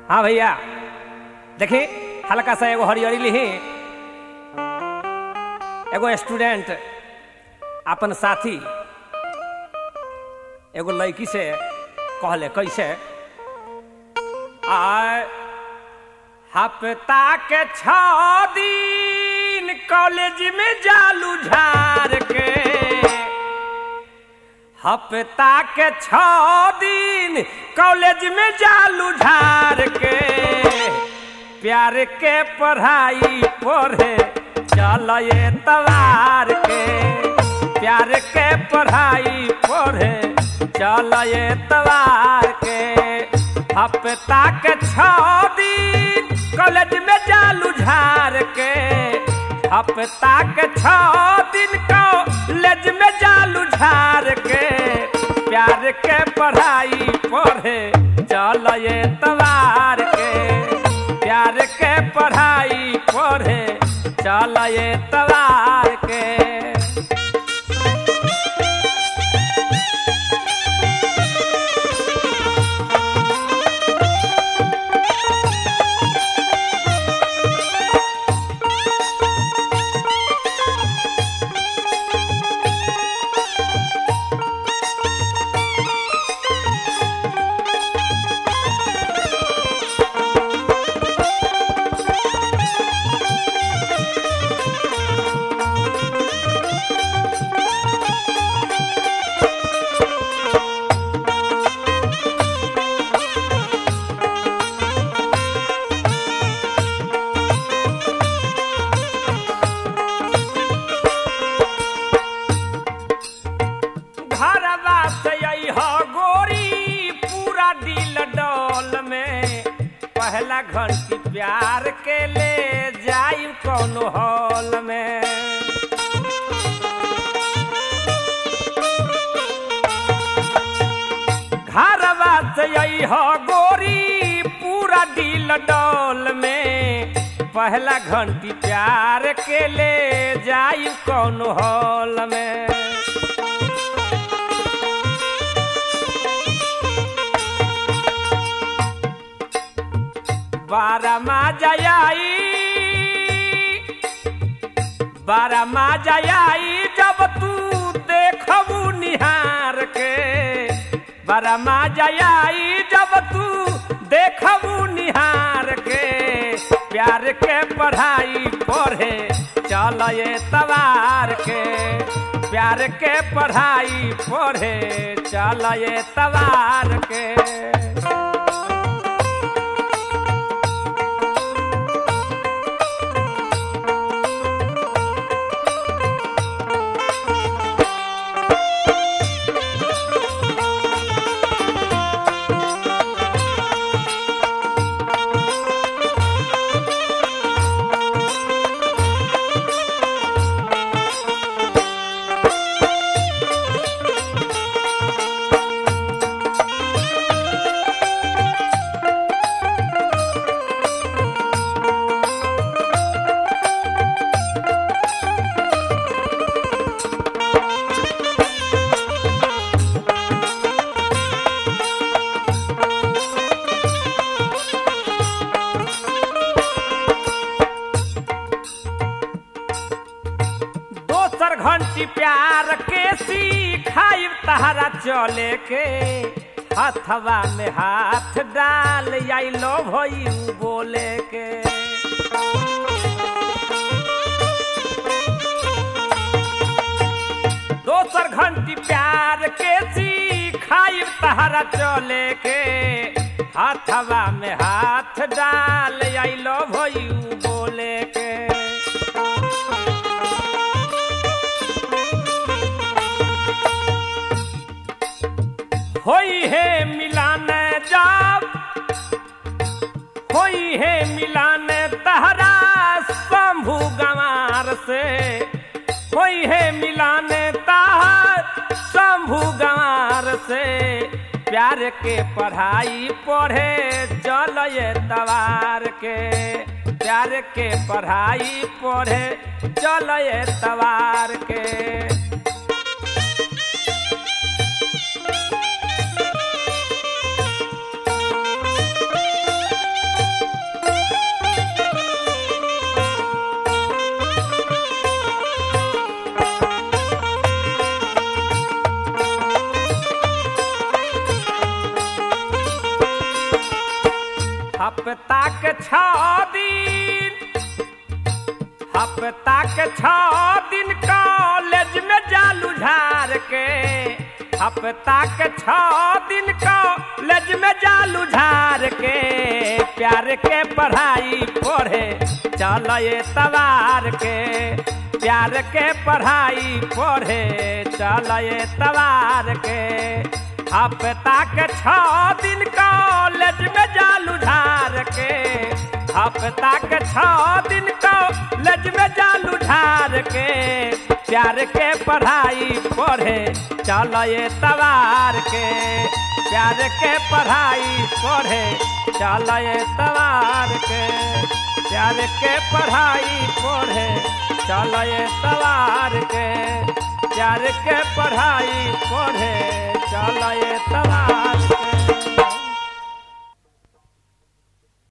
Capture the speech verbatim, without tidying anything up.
हाँ भैया देखी हल्का सा एगो हरियरी लिही। एगो स्टूडेंट अपन साथी एगो लड़की से कहले कैसे आ हफ्ता के छ दिन कॉलेज में जालू झार के, हफ्ता के छ दिन कॉलेज में जालू झार के, प्यार के पढ़ाई पढ़े चल ये तवार के, प्यार के पढ़ाई पढ़े चल ये तवार के। हफ्ता के छ दिन कॉलेज में जालू झार के, हफ्ता के छ दिन कॉलेज में जालू झार के, प्यार के पढ़ाई पढ़े चल ये तवार के, प्यार के पढ़ाई पढ़े चल ये तवार के। पहला घंटी प्यार के ले जाई कोनो हॉल में, घरवा से आई हो गोरी पूरा दिल डोल में, पहला घंटी प्यार के ले जाई कोनो हॉल में। बारा माजा आई बारा माजा आई जब तू देखबू निहार के, बारा माजा आई जब तू देखबू निहार के, प्यार के पढ़ाई पढ़े चल ये तवार के, प्यार के पढ़ाई पढ़े चल ये तवार के। घंटी प्यार के सिखाई तहरा चले के, हथवा में हाथ डाल आई लो भई बोले के, दोसर घंटी प्यार के सिखाई तहरा चले के, हथवा में हाथ डाल आई लो भई बोले के। होई है मिलान जाब होई है मिलान तहरा शंभू गंवार से, होई है मिलान तहर शंभू गंवार से, प्यार के पढ़ाई पढ़े चल ये तवार के, प्यार के पढ़ाई पढ़े चल ये तवार के। हफ्ता के छह दिन हफ्ता के छह दिन कॉलेज में जालू झार के हफ्ता के छह दिन कॉलेज में जालू झार के प्यार के पढ़ाई पढ़े चल तवार के प्यार के पढ़ाई पढ़े चल तवार के हफ्ता के छह दिन कॉलेज में जालू झार के हफ्ता के छह दिन कॉलेज में जालू झार के प्यार के पढ़ाई पढ़े चल तवार के प्यार के पढ़ाई पढ़े चल तवार के प्यार के पढ़ाई पढ़े चल तवार के प्यार के पढ़ाई पढ़े चल